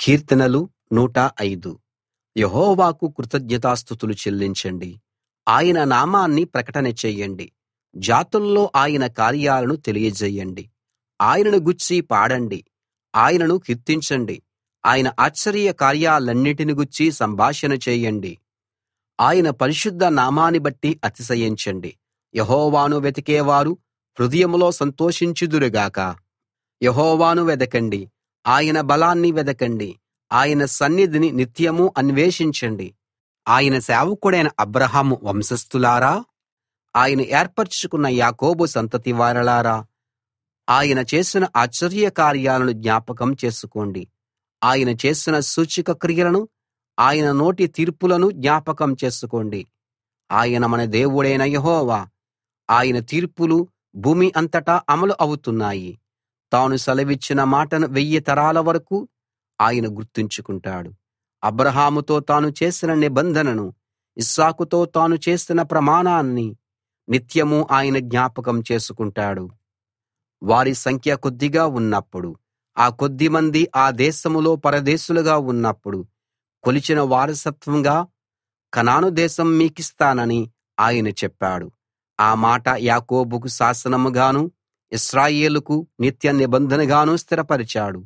కీర్తనలు 105. యెహోవాకు కృతజ్ఞతాస్తుతులు చెల్లించండి. ఆయన నామాన్ని ప్రకటన చెయ్యండి. జాతుల్లో ఆయన కార్యాలను తెలియజేయండి. ఆయనను గూర్చి పాడండి, ఆయనను కీర్తించండి. ఆయన ఆశ్చర్య కార్యాలన్నిటిని గూర్చి సంభాషణ చేయండి. ఆయన పరిశుద్ధ నామాన్ని బట్టి అతిశయించండి. యెహోవాను వెతికేవారు హృదయంలో సంతోషించుదురు గాక. యెహోవాను వెదకండి, ఆయన బలాన్ని వెదకండి. ఆయన సన్నిధిని నిత్యమూ అన్వేషించండి. ఆయన సేవకుడైన అబ్రాహాము వంశస్థులారా, ఆయన ఏర్పరచుకున్న యాకోబు సంతతి వారలారా, ఆయన చేసిన ఆశ్చర్య కార్యాలను జ్ఞాపకం చేసుకోండి. ఆయన చేసిన సూచక క్రియలను, ఆయన నోటి తీర్పులను జ్ఞాపకం చేసుకోండి. ఆయన మన దేవుడైన యెహోవా. ఆయన తీర్పులు భూమి అంతటా అమలు అవుతున్నాయి. తాను సెలవిచ్చిన మాటను 1000 తరాల వరకు ఆయన గుర్తుంచుకుంటాడు. అబ్రాహాముతో తాను చేసిన నిబంధనను, ఇస్సాకుతో తాను చేసిన ప్రమాణాన్ని నిత్యమూ ఆయన జ్ఞాపకం చేసుకుంటాడు. వారి సంఖ్య కొద్దిగా ఉన్నప్పుడు, ఆ కొద్దిమంది ఆ దేశంలో పరదేశులుగా ఉన్నప్పుడు, కొలిచిన వారసత్వంగా కనాను దేశం మీకిస్తానని ఆయన చెప్పాడు. ఆ మాట యాకోబుకు శాసనంగానూ, ఇశ్రాయేలుకు నిత్య నిబంధనగానూ స్థిరపరిచాడు.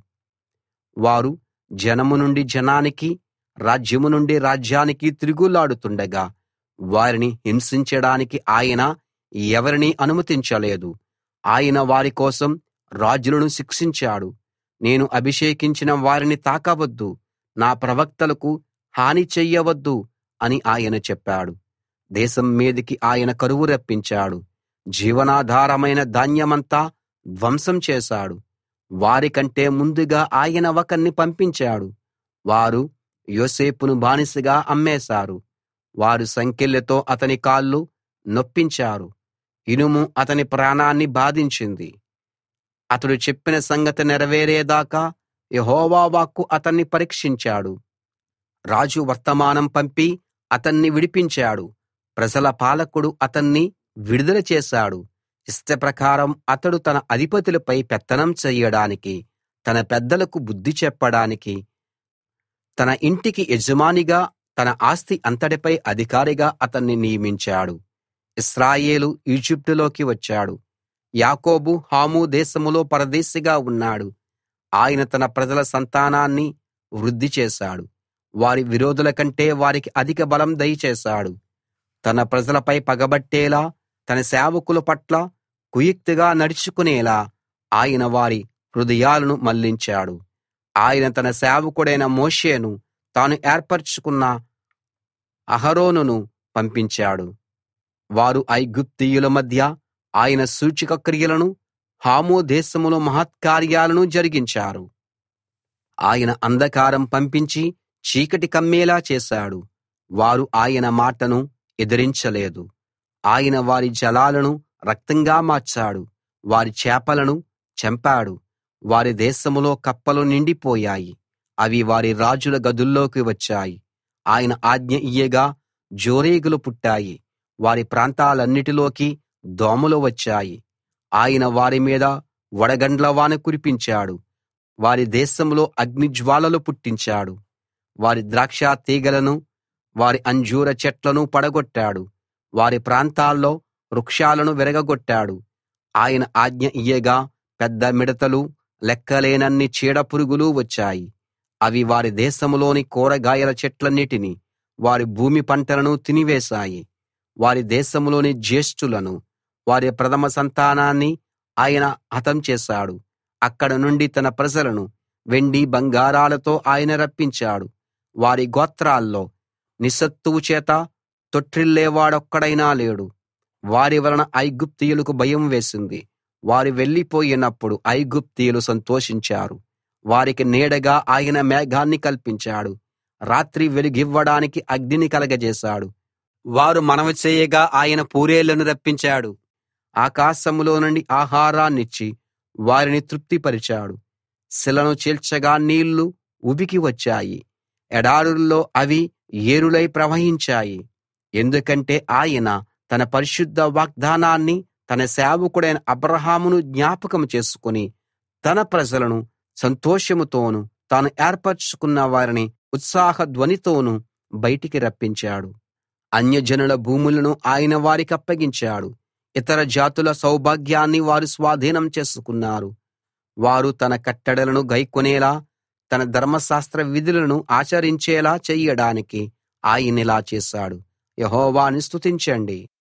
వారు జనం నుండి జనానికి, రాజ్యం నుండి రాజ్యానికి తిరుగులాడుతుండగా, వారిని హింసించడానికి ఆయన ఎవరినీ అనుమతించలేదు. ఆయన వారి కోసం రాజులను శిక్షించాడు. నేను అభిషేకించిన వారిని తాకవద్దు, నా ప్రవక్తలకు హాని చెయ్యవద్దు అని ఆయన చెప్పాడు. దేశం మీదికి ఆయన కరువు రప్పించాడు. జీవనాధారమైన ధాన్యమంతా ధ్వంసం చేశాడు. వారికంటే ముందుగా ఆయన ఒకణ్ణి పంపించాడు. వారు యోసేపును బానిసగా అమ్మేశారు. వారు సంకెళ్లతో అతని కాళ్ళు నొప్పించారు. ఇనుము అతని ప్రాణాన్ని బాధించింది. అతడు చెప్పిన సంగతి నెరవేరేదాకా యెహోవా వాక్కు అతన్ని పరీక్షించాడు. రాజు వర్తమానం పంపి అతన్ని విడిపించాడు. ప్రజల పాలకుడు అతన్ని విడుదల చేశాడు. ఇష్టప్రకారం అతడు తన అధిపతులపై పెత్తనం చెయ్యడానికి, తన పెద్దలకు బుద్ధి చెప్పడానికి, తన ఇంటికి యజమానిగా, తన ఆస్తి అంతటిపై అధికారిగా అతన్ని నియమించాడు. ఇశ్రాయేలు ఈజిప్టులోకి వచ్చాడు. యాకోబు హాము దేశంలో పరదేశిగా ఉన్నాడు. ఆయన తన ప్రజల సంతానాన్ని వృద్ధి చేశాడు. వారి విరోధుల కంటే వారికి అధిక బలం దయచేశాడు. తన ప్రజలపై పగబట్టేలా, తన సేవకుల పట్ల కుయుక్తిగా నడుచుకునేలా ఆయన వారి హృదయాలను మళ్లించాడు. ఆయన తన సేవకుడైన మోషేను, తాను ఏర్పరచుకున్న అహరోనును పంపించాడు. వారు ఐగుప్తీయుల మధ్య ఆయన సూచక క్రియలను, హాము దేశంలో మహత్కార్యాలను జరిగించారు. ఆయన అంధకారం పంపించి చీకటి కమ్మేలా చేశాడు. వారు ఆయన మాటను ఎదిరించలేదు. ఆయన వారి జలాలను రక్తంగా మార్చాడు. వారి చేపలను చంపాడు. వారి దేశంలో కప్పలు నిండిపోయాయి. అవి వారి రాజుల గదుల్లోకి వచ్చాయి. ఆయన ఆజ్ఞ ఇయ్యగా జోరీగలు పుట్టాయి. వారి ప్రాంతాలన్నిటిలోకి దోమలు వచ్చాయి. ఆయన వారి మీద వడగండ్లవాన కురిపించాడు. వారి దేశంలో అగ్నిజ్వాలలు పుట్టించాడు. వారి ద్రాక్ష తీగలను, వారి అంజూర చెట్లను పడగొట్టాడు. వారి ప్రాంతాల్లో వృక్షాలను విరగగొట్టాడు. ఆయన ఆజ్ఞ ఇయ్యగా పెద్ద మిడతలు, లెక్కలేనన్ని చీడపురుగులు వచ్చాయి. అవి వారి దేశంలోని కూరగాయల చెట్లన్నిటిని, వారి భూమి పంటలను తినివేశాయి. వారి దేశంలోని జ్యేష్ఠులను, వారి ప్రథమ సంతానాన్ని ఆయన హతం చేశాడు. అక్కడ నుండి తన ప్రజలను వెండి బంగారాలతో ఆయన రప్పించాడు. వారి గోత్రాల్లో నిస్సత్తువు చేత తొట్రిల్లేవాడొక్కడైనా లేడు. వారి వలన ఐగుప్తీయులకు భయం వేసింది. వారు వెళ్ళిపోయినప్పుడు ఐగుప్తీయులు సంతోషించారు. వారికి నీడగా ఆయన మేఘాన్ని కల్పించాడు. రాత్రి వెలుగివ్వడానికి అగ్నిని కలగజేశాడు. వారు మనవి చేయగా ఆయన పూరేళ్లను రప్పించాడు. ఆకాశంలో నుండి ఆహారాన్నిచ్చి వారిని తృప్తిపరిచాడు. శిలను చీల్చగా నీళ్లు ఉబికి వచ్చాయి. ఎడారుల్లో అవి ఏరులై ప్రవహించాయి. ఎందుకంటే ఆయన తన పరిశుద్ధ వాగ్దానాన్ని, తన సేవకుడైన అబ్రాహామును జ్ఞాపకం చేసుకుని, తన ప్రజలను సంతోషంతోనూ తాను ఏర్పరచుకున్న వారిని ఉత్సాహ ధ్వనితోనూ బయటికి రప్పించాడు. అన్యజనుల భూములను ఆయన వారికప్పగించాడు. ఇతర జాతుల సౌభాగ్యాన్ని వారు స్వాధీనం చేసుకున్నారు. వారు తన కట్టడలను గైకొనేలా, తన ధర్మశాస్త్ర విధులను ఆచరించేలా చెయ్యడానికి ఆయనిలా చేశాడు. యెహోవాను స్తుతించండి.